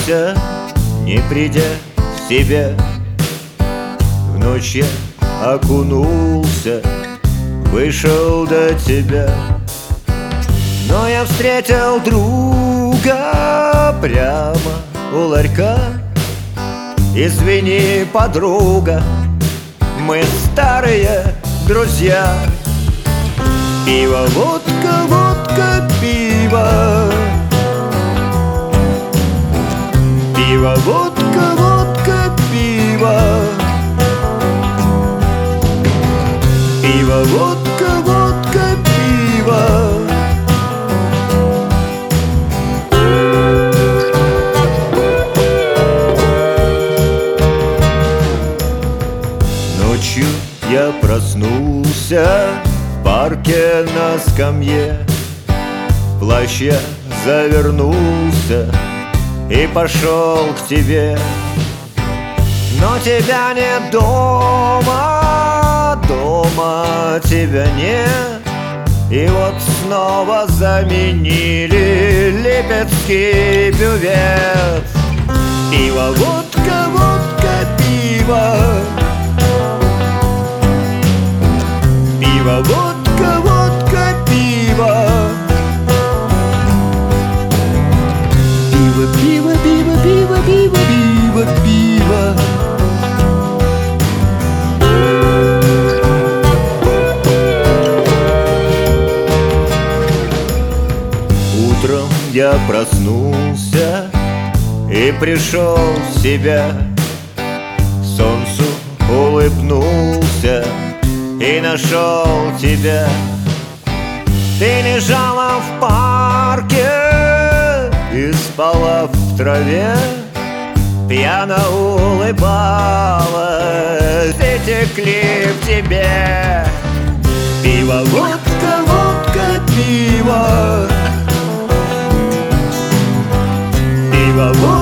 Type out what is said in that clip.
проснулся, не придя в себя. В ночь я окунулся, вышел до тебя. Но я встретил друга прямо у ларька. Извини, подруга, мы старые друзья. Пиво, водка, водка, пиво. Пиво, водка, водка, пиво. Пиво, водка, водка, пиво. Ночью я проснулся в парке на скамье. В плащ я завернулся и пошел к тебе. Но тебя нет дома, дома тебя нет. И вот снова заменили липецкий бювет. Пиво, водка, водка, пиво. Пиво, водка, водка, пиво. Пиво, пиво, пиво, пиво, пиво, пиво, пиво. Утром я проснулся и пришел в себя. Солнцу улыбнулся и нашел тебя. Ты лежала в парке и спала в траве. Пьяно улыбалась и текли в тебе. Пиво, водка, водка, пиво. Пиво, водка.